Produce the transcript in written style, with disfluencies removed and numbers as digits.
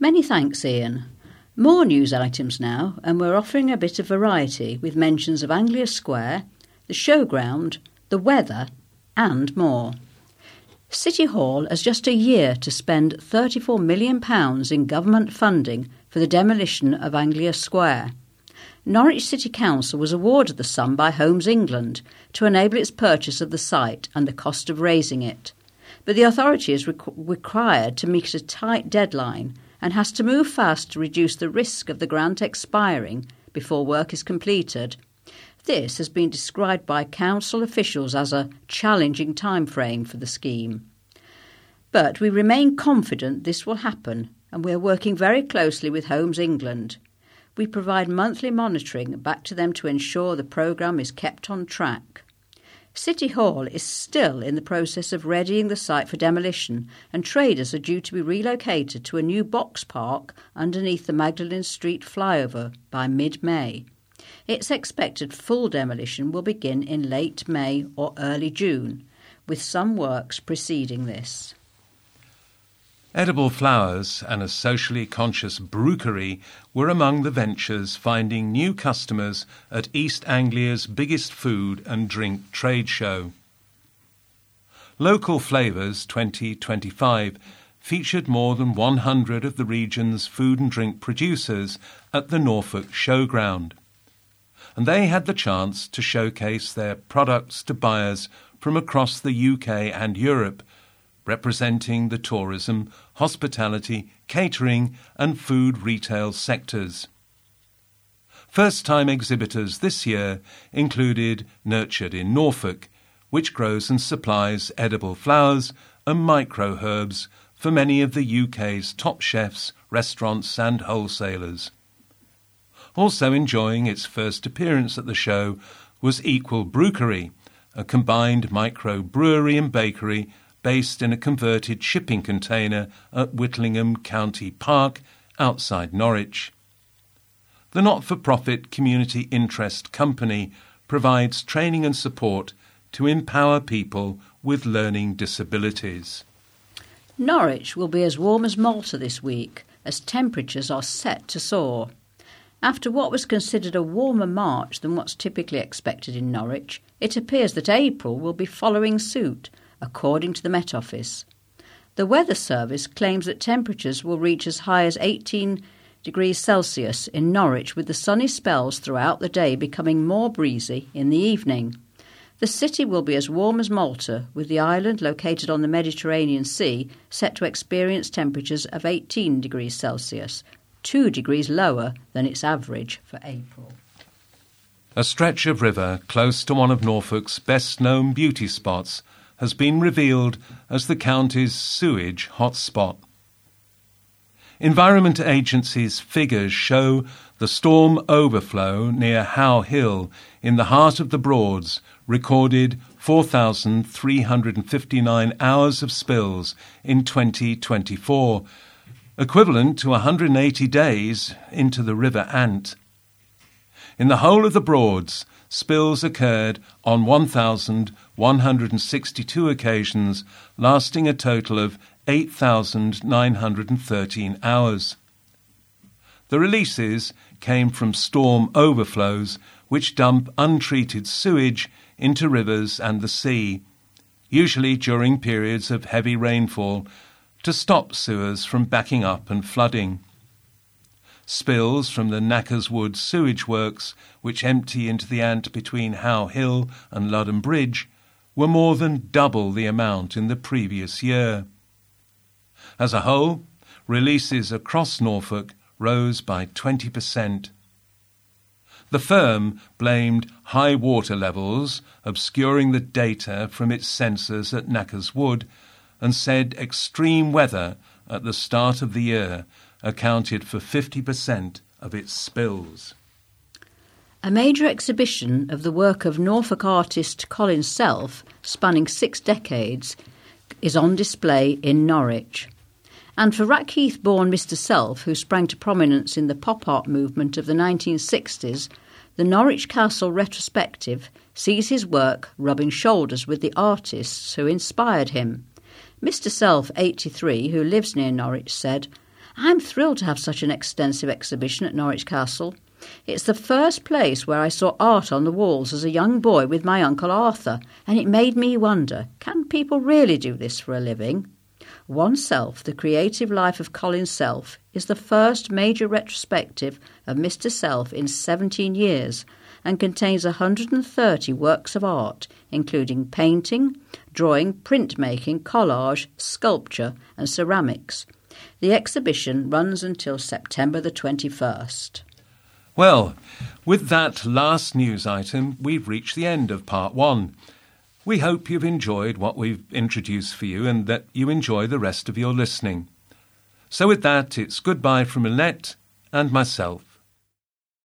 Many thanks, Ian. More news items now, and we're offering a bit of variety with mentions of Anglia Square, the showground, the weather and more. City Hall has just a year to spend £34 million in government funding for the demolition of Anglia Square. Norwich City Council was awarded the sum by Homes England to enable its purchase of the site and the cost of raising it. But the authority is required to meet a tight deadline and has to move fast to reduce the risk of the grant expiring before work is completed. This has been described by council officials as a challenging timeframe for the scheme. But we remain confident this will happen, and we are working very closely with Homes England. We provide monthly monitoring back to them to ensure the programme is kept on track. City Hall is still in the process of readying the site for demolition, and traders are due to be relocated to a new box park underneath the Magdalen Street flyover by mid-May. It's expected full demolition will begin in late May or early June, with some works preceding this. Edible flowers and a socially conscious brookery were among the ventures finding new customers at East Anglia's biggest food and drink trade show. Local Flavours 2025 featured more than 100 of the region's food and drink producers at the Norfolk Showground, and they had the chance to showcase their products to buyers from across the UK and Europe, representing the tourism, hospitality, catering and food retail sectors. First-time exhibitors this year included Nurtured in Norfolk, which grows and supplies edible flowers and micro-herbs for many of the UK's top chefs, restaurants and wholesalers. Also enjoying its first appearance at the show was Equal Brookery, a combined micro-brewery and bakery based in a converted shipping container at Whitlingham County Park outside Norwich. The not-for-profit Community Interest Company provides training and support to empower people with learning disabilities. Norwich will be as warm as Malta this week, as temperatures are set to soar. After what was considered a warmer March than what's typically expected in Norwich, it appears that April will be following suit, according to the Met Office. The Weather Service claims that temperatures will reach as high as 18 degrees Celsius in Norwich, with the sunny spells throughout the day becoming more breezy in the evening. The city will be as warm as Malta, with the island located on the Mediterranean Sea set to experience temperatures of 18 degrees Celsius, 2 degrees lower than its average for April. A stretch of river close to one of Norfolk's best-known beauty spots has been revealed as the county's sewage hotspot. Environment Agency's figures show the storm overflow near How Hill in the heart of the Broads recorded 4,359 hours of spills in 2024, equivalent to 180 days into the River Ant. In the whole of the Broads, spills occurred on 1,162 occasions, lasting a total of 8,913 hours. The releases came from storm overflows, which dump untreated sewage into rivers and the sea, usually during periods of heavy rainfall, to stop sewers from backing up and flooding. Spills from the Knackerswood sewage works, which empty into the Ant between How Hill and Ludham Bridge, were more than double the amount in the previous year. As a whole, releases across Norfolk rose by 20%. The firm blamed high water levels obscuring the data from its sensors at Knackerswood and said extreme weather at the start of the year accounted for 50% of its spills. A major exhibition of the work of Norfolk artist Colin Self, spanning 6 decades, is on display in Norwich. And for Rackheath-born Mr Self, who sprang to prominence in the pop art movement of the 1960s, the Norwich Castle retrospective sees his work rubbing shoulders with the artists who inspired him. Mr Self, 83, who lives near Norwich, said, I'm thrilled to have such an extensive exhibition at Norwich Castle. It's the first place where I saw art on the walls as a young boy with my Uncle Arthur, and it made me wonder, can people really do this for a living? One Self, The Creative Life of Colin Self, is the first major retrospective of Mr. Self in 17 years and contains 130 works of art, including painting, drawing, printmaking, collage, sculpture and ceramics. The exhibition runs until September the 21st. Well, with that last news item, we've reached the end of part 1. We hope you've enjoyed what we've introduced for you and that you enjoy the rest of your listening. So with that, it's goodbye from Annette and myself.